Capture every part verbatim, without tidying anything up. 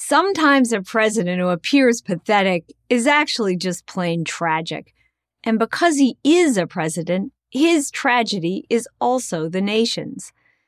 Sometimes a president who appears pathetic is actually just plain tragic. And because he is a president, his tragedy is also the nation's.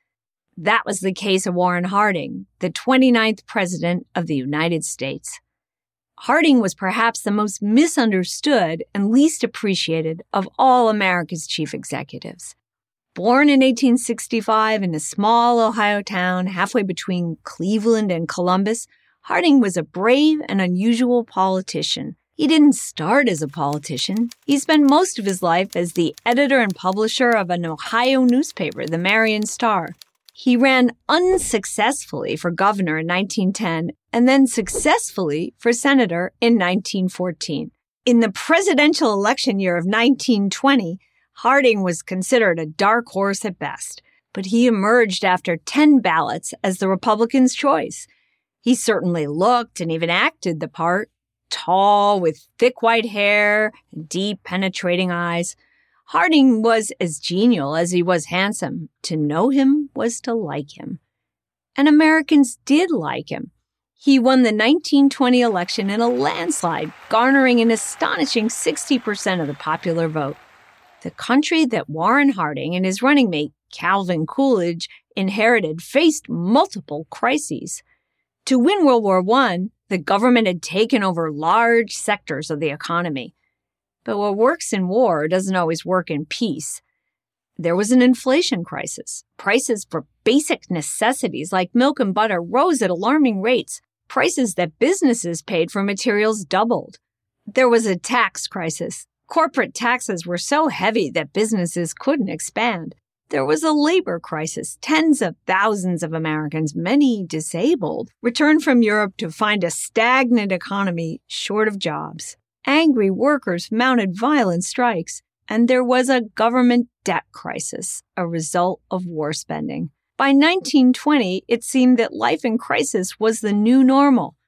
That was the case of Warren Harding, the twenty-ninth president of the United States. Harding was perhaps the most misunderstood and least appreciated of all America's chief executives. Born in eighteen sixty-five in a small Ohio town halfway between Cleveland and Columbus, Harding was a brave and unusual politician. He didn't start as a politician. He spent most of his life as the editor and publisher of an Ohio newspaper, the Marion Star. He ran unsuccessfully for governor in nineteen ten and then successfully for senator in nineteen fourteen. In the presidential election year of nineteen twenty, Harding was considered a dark horse at best, but he emerged after ten ballots as the Republicans' choice. He certainly looked and even acted the part, tall with thick white hair and deep penetrating eyes. Harding was as genial as he was handsome. To know him was to like him. And Americans did like him. He won the nineteen twenty election in a landslide, garnering an astonishing sixty percent of the popular vote. The country that Warren Harding and his running mate, Calvin Coolidge, inherited faced multiple crises. To win World War One, the government had taken over large sectors of the economy. But what works in war doesn't always work in peace. There was an inflation crisis. Prices for basic necessities like milk and butter rose at alarming rates. Prices that businesses paid for materials doubled. There was a tax crisis. Corporate taxes were so heavy that businesses couldn't expand. There was a labor crisis. Tens of thousands of Americans, many disabled, returned from Europe to find a stagnant economy short of jobs. Angry workers mounted violent strikes, and there was a government debt crisis, a result of war spending. By nineteen twenty, it seemed that life in crisis was the new normal.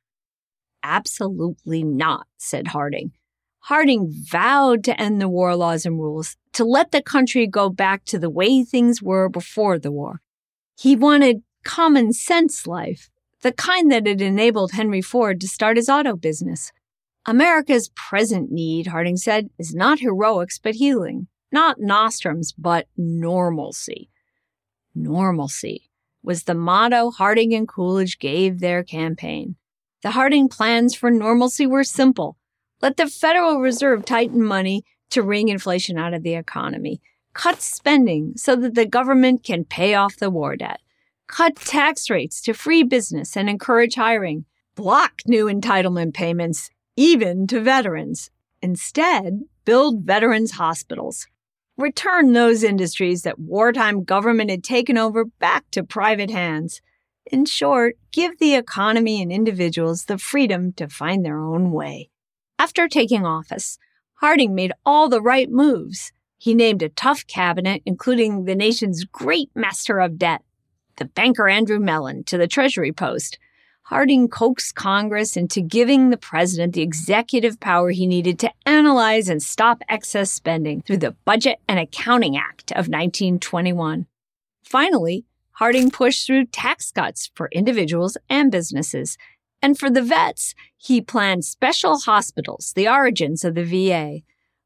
Absolutely not, said Harding. Harding vowed to end the war laws and rules, to let the country go back to the way things were before the war. He wanted common sense life, the kind that had enabled Henry Ford to start his auto business. America's present need, Harding said, is not heroics but healing, not nostrums but normalcy. Normalcy was the motto Harding and Coolidge gave their campaign. The Harding plans for normalcy were simple. Let the Federal Reserve tighten money to wring inflation out of the economy. Cut spending so that the government can pay off the war debt. Cut tax rates to free business and encourage hiring. Block new entitlement payments, even to veterans. Instead, build veterans' hospitals. Return those industries that wartime government had taken over back to private hands. In short, give the economy and individuals the freedom to find their own way. After taking office, Harding made all the right moves. He named a tough cabinet, including the nation's great master of debt, the banker Andrew Mellon, to the Treasury post. Harding coaxed Congress into giving the president the executive power he needed to analyze and stop excess spending through the Budget and Accounting Act of nineteen twenty-one. Finally, Harding pushed through tax cuts for individuals and businesses. And for the vets, he planned special hospitals, the origins of the V A.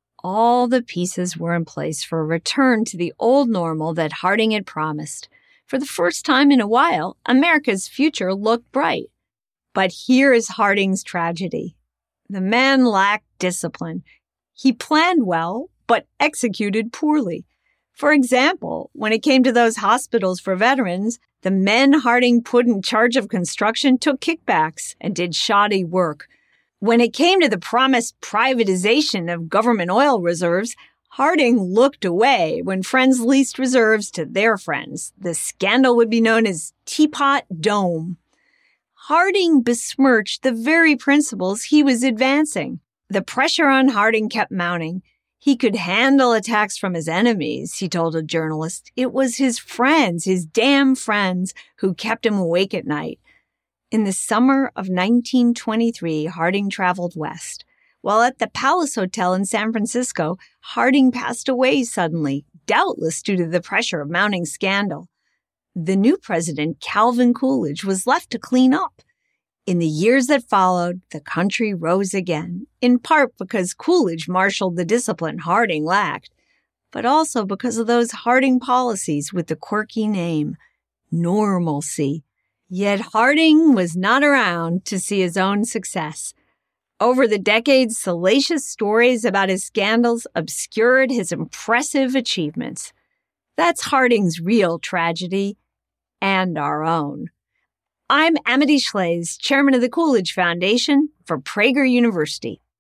All the pieces were in place for a return to the old normal that Harding had promised. For the first time in a while, America's future looked bright. But here is Harding's tragedy. The man lacked discipline. He planned well, but executed poorly. For example, when it came to those hospitals for veterans, the men Harding put in charge of construction took kickbacks and did shoddy work. When it came to the promised privatization of government oil reserves, Harding looked away when friends leased reserves to their friends. The scandal would be known as Teapot Dome. Harding besmirched the very principles he was advancing. The pressure on Harding kept mounting. He could handle attacks from his enemies, he told a journalist. It was his friends, his damn friends, who kept him awake at night. In the summer of nineteen twenty-three, Harding traveled west. While at the Palace Hotel in San Francisco, Harding passed away suddenly, doubtless due to the pressure of mounting scandal. The new president, Calvin Coolidge, was left to clean up. In the years that followed, the country rose again, in part because Coolidge marshaled the discipline Harding lacked, but also because of those Harding policies with the quirky name, normalcy. Yet Harding was not around to see his own success. Over the decades, salacious stories about his scandals obscured his impressive achievements. That's Harding's real tragedy, and our own. I'm Amity Shlaes, chairman of the Coolidge Foundation for Prager University.